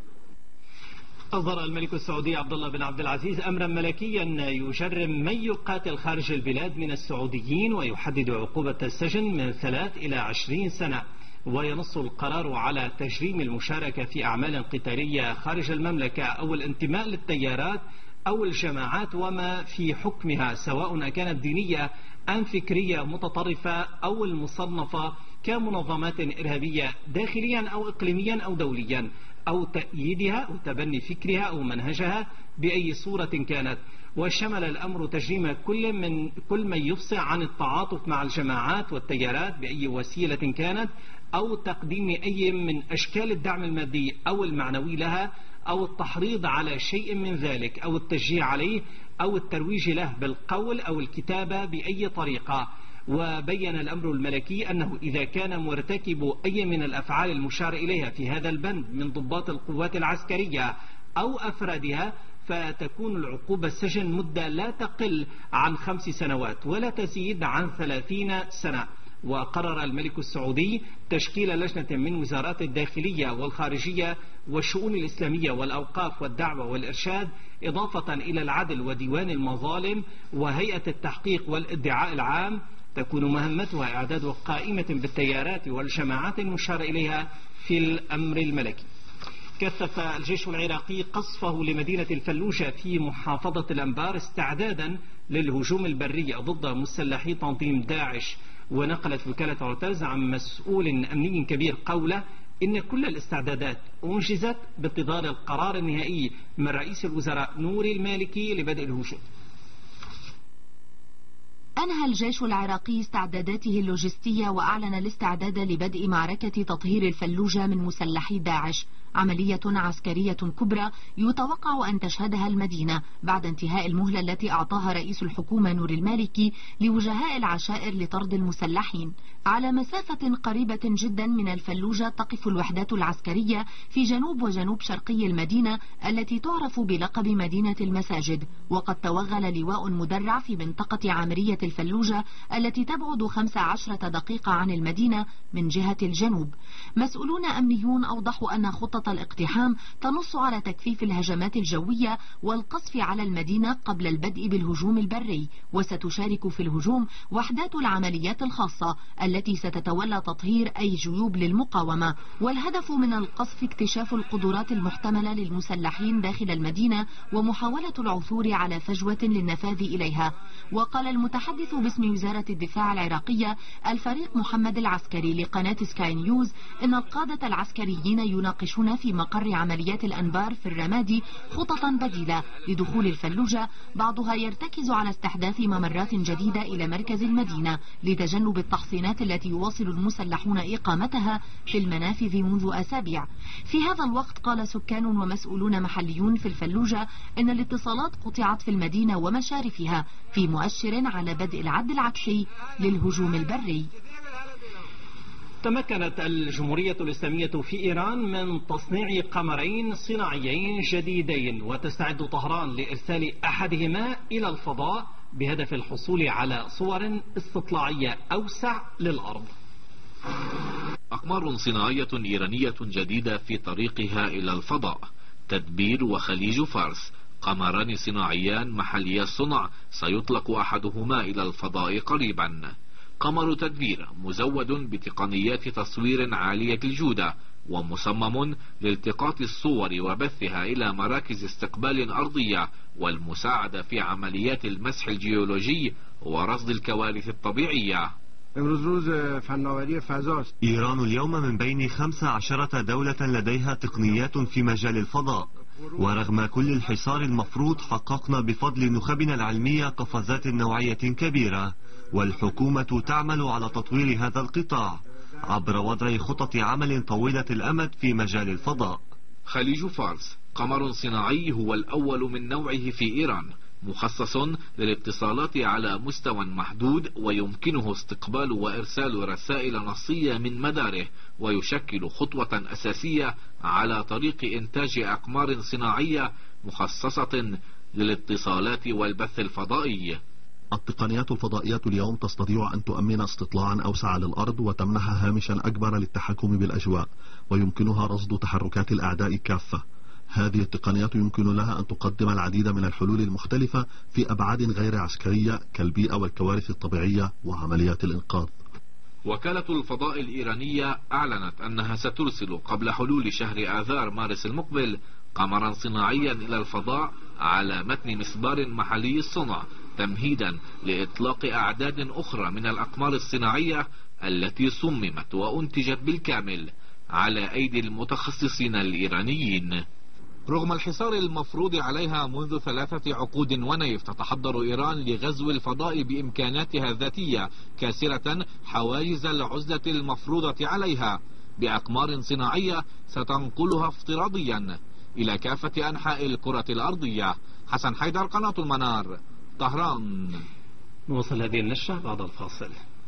أصدر الملك السعودي عبد الله بن عبد العزيز أمرا ملكيا يجرم من يقاتل خارج البلاد من السعوديين ويحدد عقوبة السجن من 3 إلى 20 سنة. وينص القرار على تجريم المشاركة في أعمال قتالية خارج المملكة أو الانتماء للتيارات أو الجماعات وما في حكمها، سواء كانت دينية أم فكرية متطرفة أو المصنفة كمنظمات إرهابية داخليا أو إقليميا أو دوليا، أو تأييدها أو تبني فكرها أو منهجها بأي صورة كانت. وشمل الأمر تجريم كل من يفصح عن التعاطف مع الجماعات والتيارات بأي وسيلة كانت، أو تقديم أي من أشكال الدعم المادي أو المعنوي لها، أو التحريض على شيء من ذلك، أو التشجيع عليه، أو الترويج له بالقول أو الكتابة بأي طريقة. وبين الأمر الملكي أنه إذا كان مرتكب أي من الأفعال المشار إليها في هذا البند من ضباط القوات العسكرية أو أفرادها فتكون العقوبة السجن مدة لا تقل عن 5 سنوات ولا تزيد عن 30 سنة. وقرر الملك السعودي تشكيل لجنة من وزارات الداخلية والخارجية والشؤون الإسلامية والأوقاف والدعوة والإرشاد، إضافة إلى العدل وديوان المظالم وهيئة التحقيق والادعاء العام، تكون مهمتها إعداد قائمة بالتيارات والجماعات المشار إليها في الأمر الملكي. كثف الجيش العراقي قصفه لمدينة الفلوجة في محافظة الأنبار استعدادا للهجوم البري ضد مسلحي تنظيم داعش. ونقلت وكالة رويترز عن مسؤول أمني كبير قوله إن كل الاستعدادات أنجزت بانتظار القرار النهائي من رئيس الوزراء نوري المالكي لبدء الهجوم. أنهى الجيش العراقي استعداداته اللوجستية وأعلن الاستعداد لبدء معركة تطهير الفلوجة من مسلحي داعش عملية عسكرية كبرى يتوقع أن تشهدها المدينة بعد انتهاء المهلة التي أعطاها رئيس الحكومة نور المالكي لوجهاء العشائر لطرد المسلحين. على مسافة قريبة جدا من الفلوجة تقف الوحدات العسكرية في جنوب وجنوب شرقي المدينة التي تعرف بلقب مدينة المساجد، وقد توغل لواء مدرع في منطقة عامرية الفلوجة التي تبعد 15 دقيقة عن المدينة من جهة الجنوب. مسؤولون أمنيون أوضحوا أن خطة الاقتحام تنص على تكثيف الهجمات الجوية والقصف على المدينة قبل البدء بالهجوم البري، وستشارك في الهجوم وحدات العمليات الخاصة التي ستتولى تطهير أي جيوب للمقاومة. والهدف من القصف اكتشاف القدرات المحتملة للمسلحين داخل المدينة ومحاولة العثور على فجوة للنفاذ إليها. وقال المتحدث باسم وزارة الدفاع العراقية الفريق محمد العسكري لقناة سكاي نيوز إن القادة العسكريين يناقشون في مقر عمليات الأنبار في الرمادي خططا بديلة لدخول الفلوجة، بعضها يرتكز على استحداث ممرات جديدة إلى مركز المدينة لتجنب التحصينات التي يواصل المسلحون إقامتها في المنافذ منذ أسابيع. في هذا الوقت قال سكان ومسؤولون محليون في الفلوجة إن الاتصالات قطعت في المدينة ومشارفها في مؤشر على بدء العد العكسي للهجوم البري. تمكنت الجمهورية الإسلامية في إيران من تصنيع قمرين صناعيين جديدين، وتستعد طهران لإرسال أحدهما إلى الفضاء بهدف الحصول على صور استطلاعية أوسع للأرض. أقمار صناعية إيرانية جديدة في طريقها إلى الفضاء. تدبير وخليج فارس، قمران صناعيان محلي الصنع سيطلق أحدهما إلى الفضاء قريبا. قمر تدبير مزود بتقنيات تصوير عالية الجودة ومصمم لالتقاط الصور وبثها إلى مراكز استقبال أرضية والمساعدة في عمليات المسح الجيولوجي ورصد الكوارث الطبيعية. إيران اليوم من بين 15 دولة لديها تقنيات في مجال الفضاء، ورغم كل الحصار المفروض حققنا بفضل نخبنا العلمية قفزات نوعية كبيرة، والحكومة تعمل على تطوير هذا القطاع عبر وضع خطط عمل طويلة الأمد في مجال الفضاء. خليج فارس قمر صناعي هو الأول من نوعه في إيران، مخصص للاتصالات على مستوى محدود، ويمكنه استقبال وإرسال رسائل نصية من مداره، ويشكل خطوة أساسية على طريق إنتاج أقمار صناعية مخصصة للاتصالات والبث الفضائي. التقنيات الفضائية اليوم تستطيع أن تؤمن استطلاعا أوسع للأرض وتمنح هامشا أكبر للتحكم بالأجواء، ويمكنها رصد تحركات الأعداء كافة. هذه التقنيات يمكن لها أن تقدم العديد من الحلول المختلفة في أبعاد غير عسكرية كالبيئة والكوارث الطبيعية وعمليات الإنقاذ. وكالة الفضاء الإيرانية أعلنت أنها سترسل قبل حلول شهر آذار مارس المقبل قمرا صناعيا إلى الفضاء على متن مسبار محلي الصنع، تمهيدا لإطلاق أعداد أخرى من الأقمار الصناعية التي صممت وأنتجت بالكامل على أيدي المتخصصين الإيرانيين. رغم الحصار المفروض عليها منذ 3 عقود ونيف، تتحضر إيران لغزو الفضاء بإمكاناتها الذاتية، كاسرة حواجز العزلة المفروضة عليها بأقمار صناعية ستنقلها افتراضيا إلى كافة أنحاء الكرة الأرضية. حسن حيدر، قناة المنار، طهران. نوصل هذه النشرة بعد الفاصل.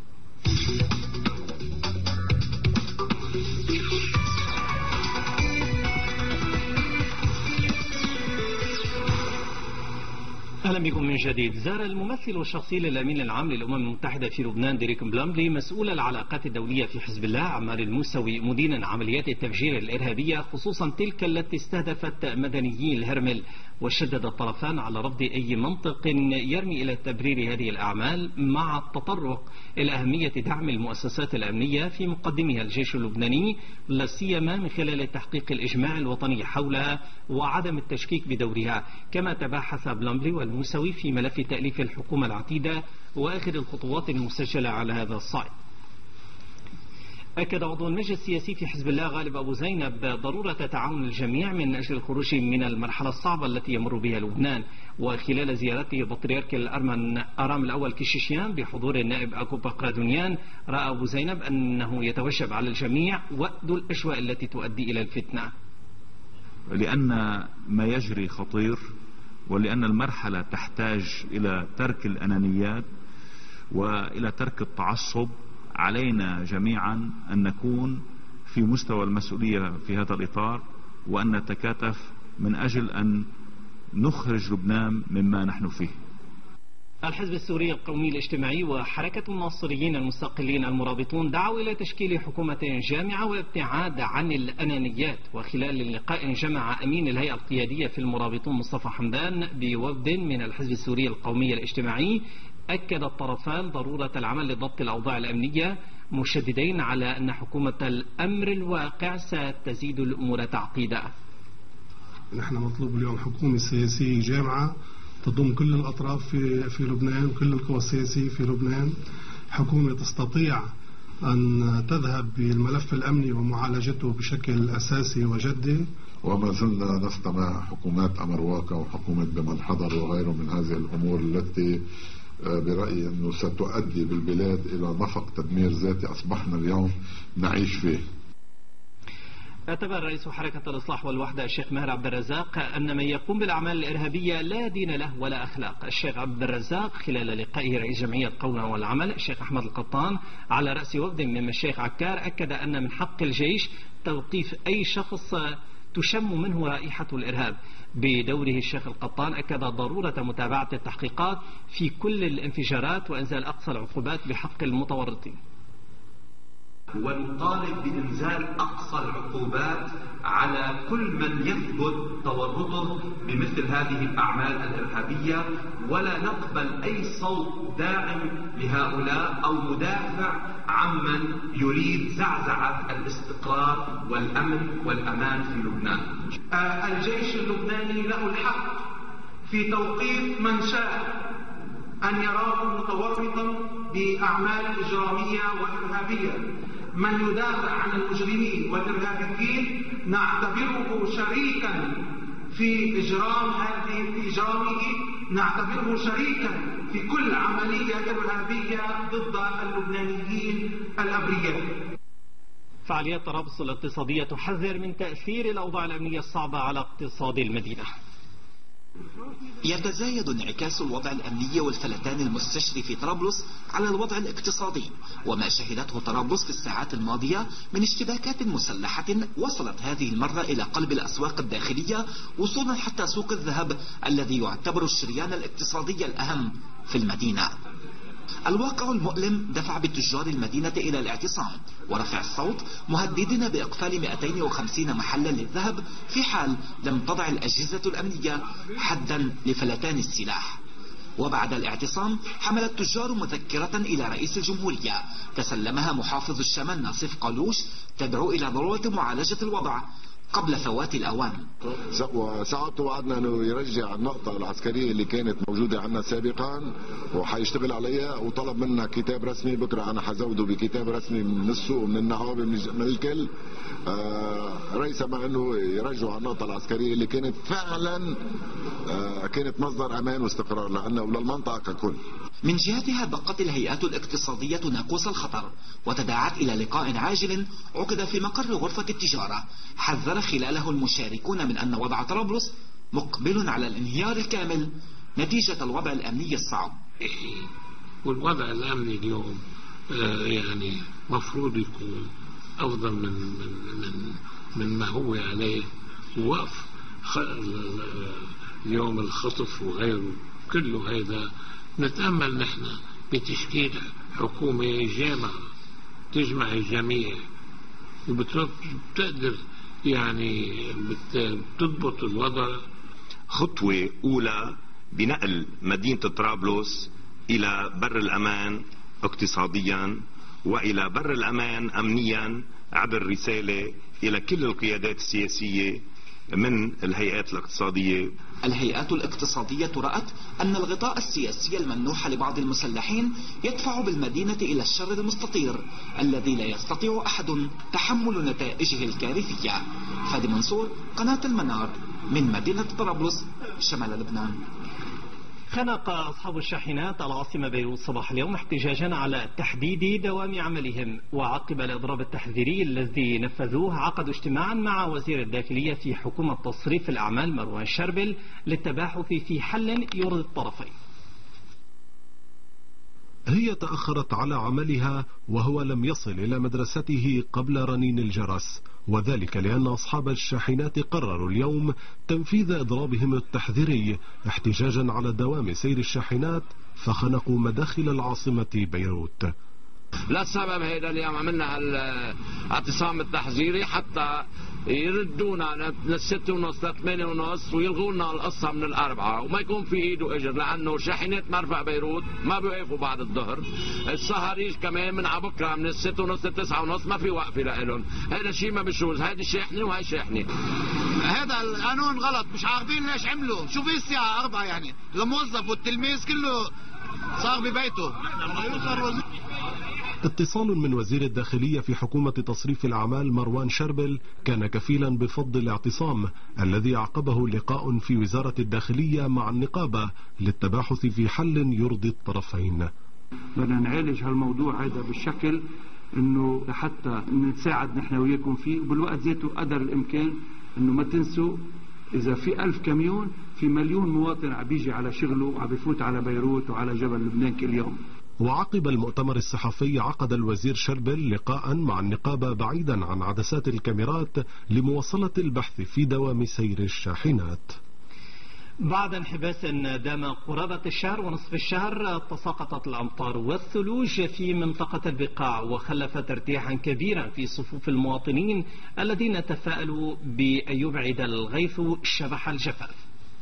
أهلا بكم من جديد. زار الممثل الشخصي للأمين العام للأمم المتحدة في لبنان ديريك بلامبلي مسؤول العلاقات الدولية في حزب الله عمار الموسوي مدينا عمليات التفجير الإرهابية، خصوصا تلك التي استهدفت مدنيي الهرمل، وشدد الطرفان على رفض أي منطق يرمي إلى تبرير هذه الأعمال، مع التطرق إلى أهمية دعم المؤسسات الأمنية في مقدمها الجيش اللبناني، لا سيما من خلال تحقيق الإجماع الوطني حولها وعدم التشكيك بدورها. كما تباحث بلامبلي والموسوي في ملف تأليف الحكومة العتيدة وآخر الخطوات المسجلة على هذا الصعيد. أكد عضو المجلس السياسي في حزب الله غالب أبو زينب ضرورة تعاون الجميع من أجل الخروج من المرحلة الصعبة التي يمر بها لبنان. وخلال زيارته بطريرك الأرمن أرام الأول كيشيشيان بحضور النائب أكو بقرادونيان، رأى أبو زينب أنه يتوجب على الجميع وأد الأجواء التي تؤدي إلى الفتنة. لأن ما يجري خطير، ولأن المرحلة تحتاج إلى ترك الأنانيات وإلى ترك التعصب. علينا جميعا أن نكون في مستوى المسؤولية في هذا الإطار، وأن نتكاتف من أجل أن نخرج لبنان مما نحن فيه. الحزب السوري القومي الاجتماعي وحركة الناصريين المستقلين المرابطون دعوا إلى تشكيل حكومة جامعة وابتعاد عن الأنانيات. وخلال لقاء جمع أمين الهيئة القيادية في المرابطون مصطفى حمدان بوفد من الحزب السوري القومي الاجتماعي، أكد الطرفان ضرورة العمل لضبط الأوضاع الأمنية، مشددين على أن حكومة الأمر الواقع ستزيد الأمور تعقيدا. نحن مطلوب اليوم حكومة سياسية جامعة تضم كل الأطراف في لبنان، كل القوى السياسية في لبنان، حكومة تستطيع أن تذهب بالملف الأمني ومعالجته بشكل أساسي وجدي. وما زلنا نستمع حكومات أمر واقع وحكومة بمن حضر وغيره من هذه الأمور التي برأيي أنه ستؤدي بالبلاد إلى نفق تدمير ذاتي أصبحنا اليوم نعيش فيه. اعتبر رئيس حركة الإصلاح والوحدة الشيخ ماهر عبد الرزاق أن من يقوم بالأعمال الإرهابية لا دين له ولا أخلاق. الشيخ عبد الرزاق خلال لقائه رئيس جمعية قونا والعمل الشيخ أحمد القطان على رأس وفد من مشايخ عكار، أكد أن من حق الجيش توقيف أي شخص تشم منه رائحة الإرهاب. بدوره الشيخ القطان أكد ضرورة متابعة التحقيقات في كل الانفجارات وإنزال أقصى العقوبات بحق المتورطين. ونطالب بإنزال أقصى العقوبات على كل من يثبت تورطه بمثل هذه الأعمال الإرهابية، ولا نقبل أي صوت داعم لهؤلاء أو مدافع عمن يريد زعزعة الاستقرار والأمن والأمان في لبنان. الجيش اللبناني له الحق في توقيف من شاء أن يراه متورطا بأعمال إجرامية وإرهابية. من يدافع عن المجرمين والإرهابيين نعتبره شريكا في إجرامه، نعتبره شريكا في كل عملية إرهابية ضد اللبنانيين الأبرياء. فعاليات طرابلس الاقتصادية تحذر من تأثير الأوضاع الأمنية الصعبة على اقتصاد المدينة. يتزايد انعكاس الوضع الأمني والفلتان المستشري في طرابلس على الوضع الاقتصادي، وما شهدته طرابلس في الساعات الماضية من اشتباكات مسلحة وصلت هذه المرة إلى قلب الأسواق الداخلية، وصولا حتى سوق الذهب الذي يعتبر الشريان الاقتصادي الأهم في المدينة. الواقع المؤلم دفع بتجار المدينة إلى الاعتصام ورفع الصوت، مهددين بإقفال 250 محلا للذهب في حال لم تضع الأجهزة الأمنية حدا لفلتان السلاح. وبعد الاعتصام حمل التجار مذكرة إلى رئيس الجمهورية تسلمها محافظ الشمال ناصف قالوش تدعو إلى ضرورة معالجة الوضع قبل فوات الأوان. وساعته وعدنا أنه يرجع النقطة العسكرية اللي كانت موجودة عندنا سابقا وحيشتغل عليها، وطلب منا كتاب رسمي. بكرة أنا حزوده بكتاب رسمي من السوق ومن النعابة من الكل رئيس مع أنه يرجعوا النقطة العسكرية اللي كانت فعلا كانت مصدر أمان واستقرار لنا وللمنطقة ككل. من جهتها دقت الهيئات الاقتصادية ناقوس الخطر وتداعت إلى لقاء عاجل عقد في مقر غرفة التجارة، حذر خلاله المشاركون من أن وضع طرابلس مقبل على الانهيار الكامل نتيجة الوضع الأمني الصعب. والوضع الأمني اليوم يعني مفروض يكون أفضل من ما هو عليه. وقف اليوم الخطف وغيره كله هيدا، نتأمل نحن بتشكيل حكومة جامعة تجمع الجميع وبتقدر يعني بتضبط الوضع. خطوة أولى بنقل مدينة طرابلس إلى بر الأمان اقتصاديا وإلى بر الأمان أمنيا، عبر رسالة إلى كل القيادات السياسية من الهيئات الاقتصادية. الهيئات الاقتصادية رأت أن الغطاء السياسي الممنوح لبعض المسلحين يدفع بالمدينة إلى الشر المستطير الذي لا يستطيع أحد تحمل نتائجه الكارثية. فادي منصور، قناة المنار، من مدينة طرابلس شمال لبنان. خنق أصحاب الشاحنات العاصمة بيروت صباح اليوم احتجاجا على تحديد دوام عملهم، وعقب الإضراب التحذيري الذي نفذوه عقدوا اجتماعا مع وزير الداخلية في حكومة تصريف الأعمال مروان شربل للتباحث في حل يرضي الطرفين. هي تأخرت على عملها وهو لم يصل إلى مدرسته قبل رنين الجرس، وذلك لأن أصحاب الشاحنات قرروا اليوم تنفيذ إضرابهم التحذيري احتجاجا على دوام سير الشاحنات، فخنقوا مداخل العاصمة بيروت. للسبب هيدا اليوم عملنا الاعتصام التحذيري حتى يردونا لل6:30 ل8:30 ويلغوا لنا القصه من الاربعه وما يكون في ايد واجر، لانه شاحنات مرفأ بيروت ما بيوقفوا بعد الظهر، الصهاريج كمان من عبكره من 6:30 ل9:30 ما في وقفه لهم، هذا شيء ما بيجوز، هذه شاحنه وهي شاحنه. هذا القانون غلط، مش عارفين ليش عملوا، شو في الساعه 4 يعني، الموظف والتلميذ كله صار ببيته. اتصال من وزير الداخلية في حكومة تصريف الأعمال مروان شربل كان كفيلا بفض الاعتصام الذي عقبه لقاء في وزارة الداخلية مع النقابة للتباحث في حل يرضي الطرفين. بدنا نعالج هالموضوع هذا بالشكل انه لحتى نتساعد نحن وياكم فيه، وبالوقت ذاته قدر الامكان انه ما تنسوا اذا في 1000 كميون في مليون مواطن عم بيجي على شغله وعم بيفوت على بيروت وعلى جبل لبنان كل يوم. وعقب المؤتمر الصحفي عقد الوزير شربل لقاء مع النقابة بعيدا عن عدسات الكاميرات لمواصلة البحث في دوام سير الشاحنات. بعد انحباس دام قرابة الشهر ونصف الشهر تساقطت الأمطار والثلوج في منطقة البقاع وخلفت ارتياحا كبيرا في صفوف المواطنين الذين تفاءلوا بأن يبعد الغيث شبح الجفاف.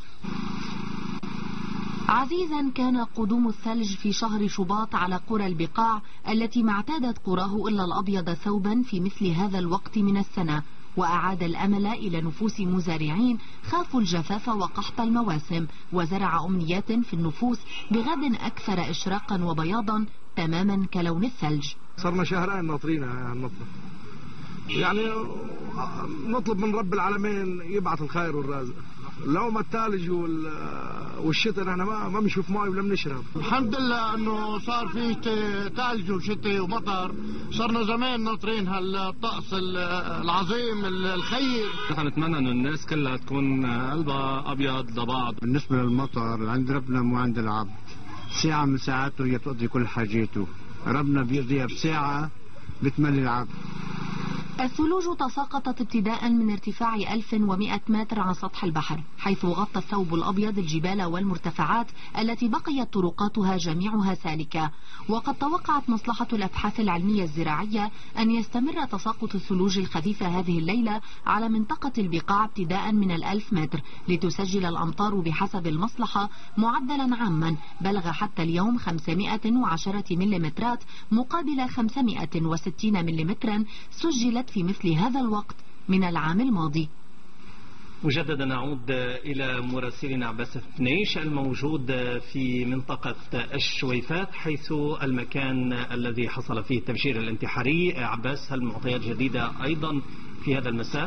عزيزا كان قدوم الثلج في شهر شباط على قرى البقاع التي ما اعتادت قراه إلا الأبيض ثوبا في مثل هذا الوقت من السنة، وأعاد الأمل إلى نفوس مزارعين خافوا الجفاف وقحط المواسم، وزرع أمنيات في النفوس بغد أكثر إشراقا وبياضا تماما كلون الثلج. صرنا شهرين ناطرينها المطر، يعني نطلب من رب العالمين يبعث الخير والرزق. لو ما الثلج والشتاء نحن ما بنشوف ماء ولا بنشرب. الحمد لله انه صار في ثلج وشتاء ومطر، صرنا زمان ناطرين هالطقس العظيم الخير. نحن نتمنى انه الناس كلها تكون قلبها ابيض لبعض. بالنسبه للمطر عند ربنا مو عند العبد، ساعه من ساعاته هي بتقضي كل حاجاته، ربنا بيقضيها بساعه بتملي العبد. الثلوج تساقطت ابتداء من ارتفاع 1100 متر عن سطح البحر، حيث غطى الثوب الأبيض الجبال والمرتفعات التي بقيت طرقاتها جميعها سالكة. وقد توقعت مصلحة الأبحاث العلمية الزراعية أن يستمر تساقط الثلوج الخفيفة هذه الليلة على منطقة البقاع ابتداء من 1000 متر، لتسجل الأمطار بحسب المصلحة معدلا عاما بلغ حتى اليوم 510 مليمترات مقابل 560 مليمترا سجلت في مثل هذا الوقت من العام الماضي. مجددا نعود إلى مراسلنا عباس فنيش الموجود في منطقة الشويفات حيث المكان الذي حصل فيه التفجير الانتحاري. عباس، هل معطيات جديدة أيضا في هذا المساء؟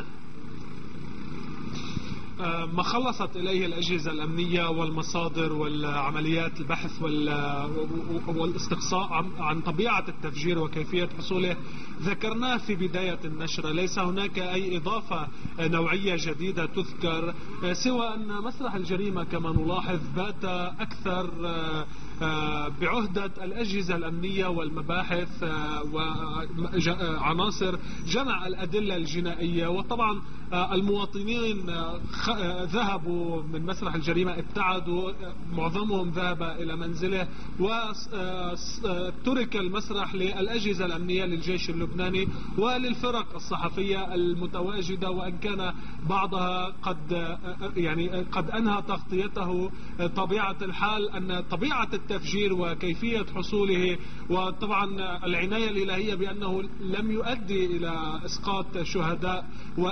ما خلصت إليه الأجهزة الأمنية والمصادر والعمليات البحث والاستقصاء عن طبيعة التفجير وكيفية حصوله ذكرناه في بداية النشرة. ليس هناك أي إضافة نوعية جديدة تذكر، سوى أن مسرح الجريمة كما نلاحظ بات أكثر بعهدة الأجهزة الأمنية والمباحث وعناصر جمع الأدلة الجنائية. وطبعا المواطنين ذهبوا من مسرح الجريمة، ابتعدوا، معظمهم ذهب إلى منزله، وترك المسرح للأجهزة الأمنية للجيش اللبناني وللفرق الصحفية المتواجدة، وأن كان بعضها قد أنهى تغطيته. طبيعة الحال أن طبيعة التفجير وكيفية حصوله، وطبعا العناية الإلهية بأنه لم يؤدي إلى إسقاط شهداء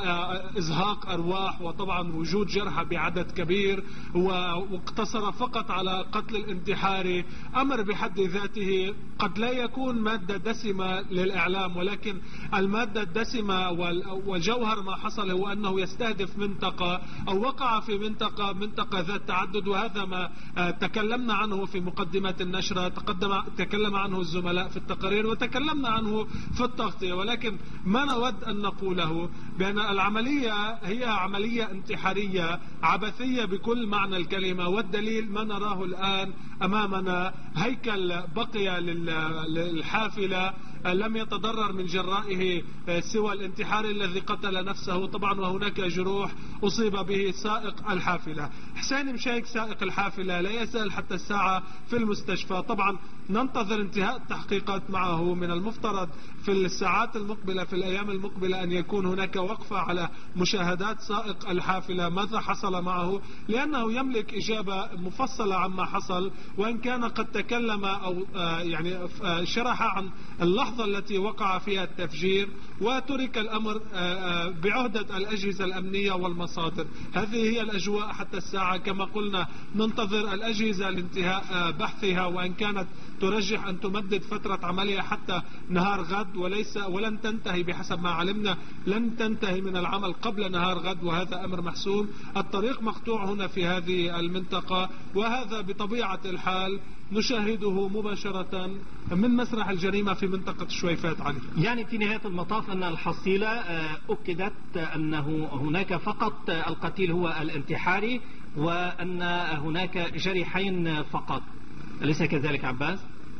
إزهاق أرواح وطبعا وجود جرحى بعدد كبير، واقتصر فقط على قتل الانتحاري، أمر بحد ذاته قد لا يكون مادة دسمة للإعلام، ولكن المادة الدسمة وجوهر ما حصل هو أنه يستهدف منطقة أو وقع في منطقة ذات تعدد، وهذا ما تكلمنا عنه في مقدمة النشرة، تكلم عنه الزملاء في التقارير وتكلمنا عنه في التغطية. ولكن ما نود أن نقوله بأن العملية هي عملية انتحارية عبثية بكل معنى الكلمة، والدليل ما نراه الآن أمامنا، هيكل بقي للحافلة لم يتضرر من جرائه سوى الانتحاري الذي قتل نفسه طبعا، وهناك جروح أصيب به سائق الحافلة. حسين مشايك سائق الحافلة لا يزال حتى الساعة في المستشفى، طبعا ننتظر انتهاء التحقيقات معه. من المفترض في الساعات المقبلة في الأيام المقبلة أن يكون هناك وقفة على مشاهدات سائق الحافلة ماذا حصل معه، لأنه يملك إجابة مفصلة عما حصل، وإن كان قد تكلم أو يعني شرح عن اللحظة التي وقع فيها التفجير، وترك الأمر بعهدة الأجهزة الأمنية والمصادر. هذه هي الأجواء حتى الساعة. كما قلنا ننتظر الأجهزة لانتهاء بحثها، وإن كانت ترجح أن تمدد فترة عملها حتى نهار غد، ولن تنتهي بحسب ما علمنا، لن تنتهي من العمل قبل نهار غد، وهذا أمر محسوم. الطريق مقطوع هنا في هذه المنطقة، وهذا بطبيعة الحال نشاهده مباشرة من مسرح الجريمة في منطقة شويفات علي. يعني في نهاية المطاف أن الحصيلة أكدت أنه هناك فقط القتيل هو الانتحاري، وأن هناك جريحين فقط، أليس كذلك عباس؟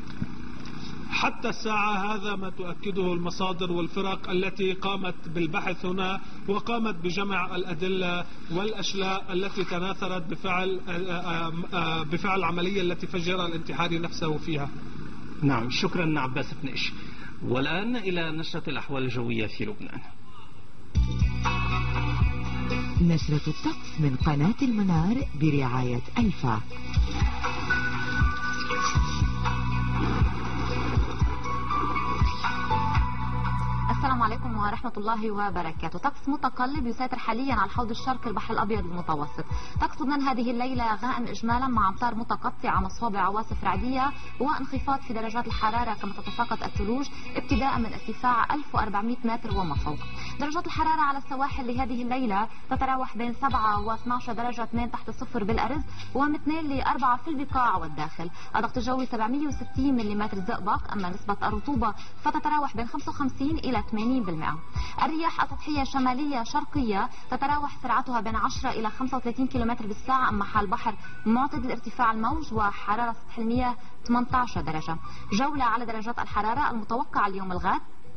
حتى الساعة هذا ما تؤكده المصادر والفرق التي قامت بالبحث هنا، وقامت بجمع الأدلة والأشلاء التي تناثرت بفعل العملية التي فجر الانتحاري نفسه فيها. نعم، شكرا عباس فنيش. والآن إلى نشرة الأحوال الجوية في لبنان. نشرة الطقس من قناة المنار برعاية ألفا. السلام عليكم ورحمة الله وبركاته. طقس متقلب يسيطر حاليا على الحوض الشرقي البحر الأبيض المتوسط. طقس لبنان هذه الليلة غائم إجمالا مع أمطار متقطعة مصحوبة عواصف رعدية وانخفاض في درجات الحرارة، كما تتساقط الثلوج ابتداء من ارتفاع 1400 متر وما فوق. درجات الحرارة على السواحل لهذه الليلة تتراوح بين 7 و 12 درجة، 2 تحت الصفر بالأرز و2 ل 4 في البقاع والداخل. الضغط الجوي 760 ملم زئبق، أما نسبة الرطوبة فتتراوح بين 55 إلى 80%. الرياح السطحية شمالية شرقية تتراوح سرعتها بين 10 إلى 35 كم بالساعة، أما حال بحر معتدل ارتفاع الموج وحرارة سطح المياه 18 درجة. جولة على درجات الحرارة المتوقعة اليوم الغد،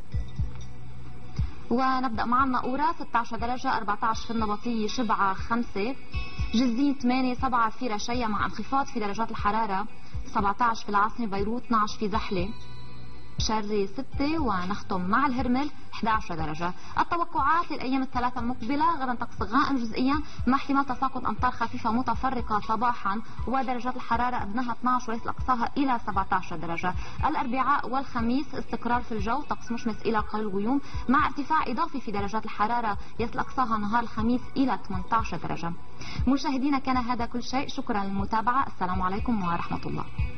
ونبدأ مع الناقورة 16 درجة، 14 في النبطية، شبعة 5، جزين 8، 7 في رشية مع انخفاض في درجات الحرارة، 17 في العاصمة بيروت، 12 في زحلة، شري 6، ونختم مع الهرمل 11 درجة. التوقعات للأيام الثلاثة المقبلة: غدا طقس غائم جزئيا مع احتمال تساقط أمطار خفيفة متفرقة صباحا، ودرجات الحرارة أدناها 12 وليس أقصاها إلى 17 درجة. الأربعاء والخميس استقرار في الجو، طقس مشمس إلى قليل غيوم مع ارتفاع إضافي في درجات الحرارة يصل أقصاها نهار الخميس إلى 18 درجة. مشاهدينا كان هذا كل شيء، شكرا للمتابعة، السلام عليكم ورحمة الله.